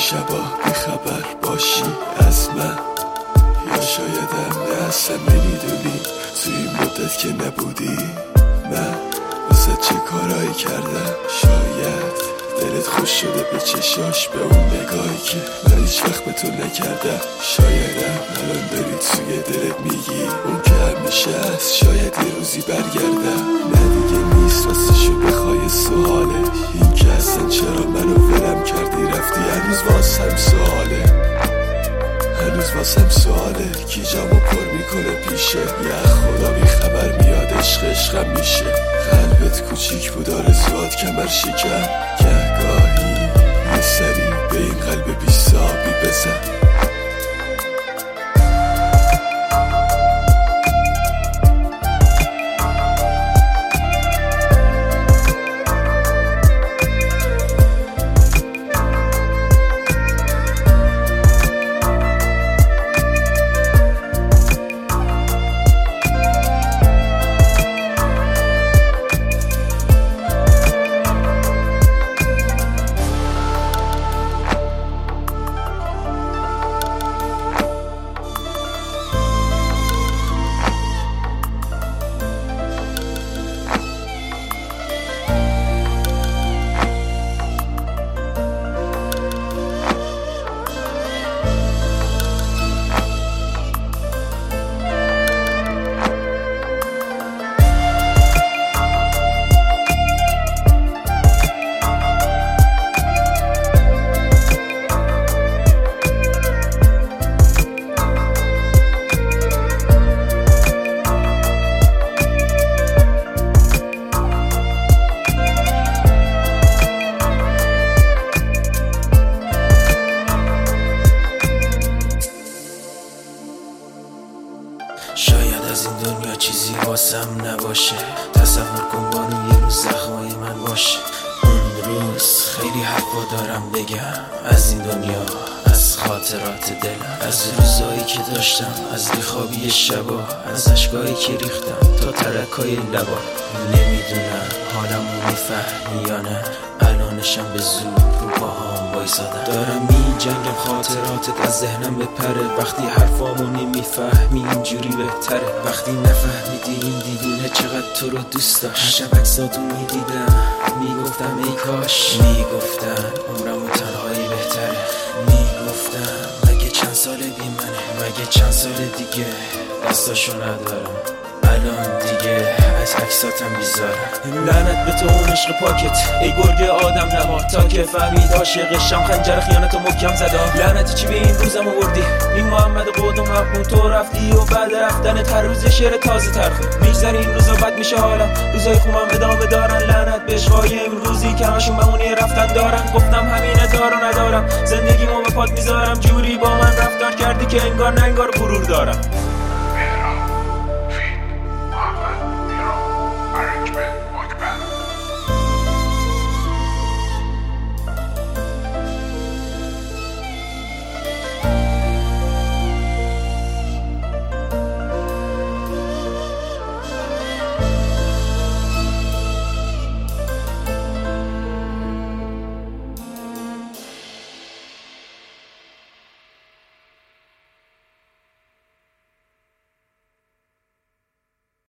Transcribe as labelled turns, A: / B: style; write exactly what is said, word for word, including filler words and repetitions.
A: شبا بیخبر باشی از من، یا شایدم نه اصلا نمیدونی توی این مدت که نبودی من واسه چه کارایی کردم. شاید دلت خوش شده به چشاش، به اون نگاهی که من هیچ وقت به تو نکردم. شایدم الان داری توی دلت میگی اون که همیشه هست، شاید یه روزی برگردم. نه دیگه نیست واسه شو بخوای سواله، این که اصلا چرا منو ولم کردی رفتی، هنوز واسم سواله، هنوز واسم سواله. کی جامو پر میکنه پیشه، یه خدا بی خبر میاد عشق عشقم میشه. قلبت کوچیک بود آرزوات کمر شکن، گهگاهی یه سری به این قلب بی صابی بزن.
B: شاید از این دنیا چیزی واسم نباشه، تصور کن بانو یه روز زخمای من باشه. اون روز خیلی حرفا دارم بگم از این دنیا، از خاطرات دلم، از روزایی که داشتم، از بیخوابی شبا، از اشکایی که ریختم تا ترکای لبا. نمیدونم حالمو میفهمی یا نه، الانشم به زور رو پاهام وایسادم. دارم می جنگم خاطراتت از ذهنم بپره، وقتی حرفامو نمیفهمی اینجوری بهتره. وقتی نفهمیدی این دیوونه چقدر تو رو دوست داشت، شب عکساتو میدیدم میگفتم ای کاش، میگفتم عمرمو تنهایی بهتره، میگفتم مگه چند سال بی منه، مگه چند سال دیگه دستاشو ندارم. الان دیگه از عکساتم بیزارم. لعنت به تو اون عشق پاکت، ای گرگ آدم نما، تا که فهمید عاشقشم خنجر خیانت محکم زدا. لعنتی چی به این روزم آوردی، این محمد قد و محمود تو رفتی و بعد رفتنت هر روز شعر تازه ترخی. میگذره این روزا بد میشه حالم، روزای خوبم ادامه دارن. لعنت به عشقای امروزی که همشون بمونی رفتن دارن. گفتم همینه دارو ندارم، زندگیمو به پات میذارم. جوری با من رفتار کردی که انگار ننگار غرور دارم.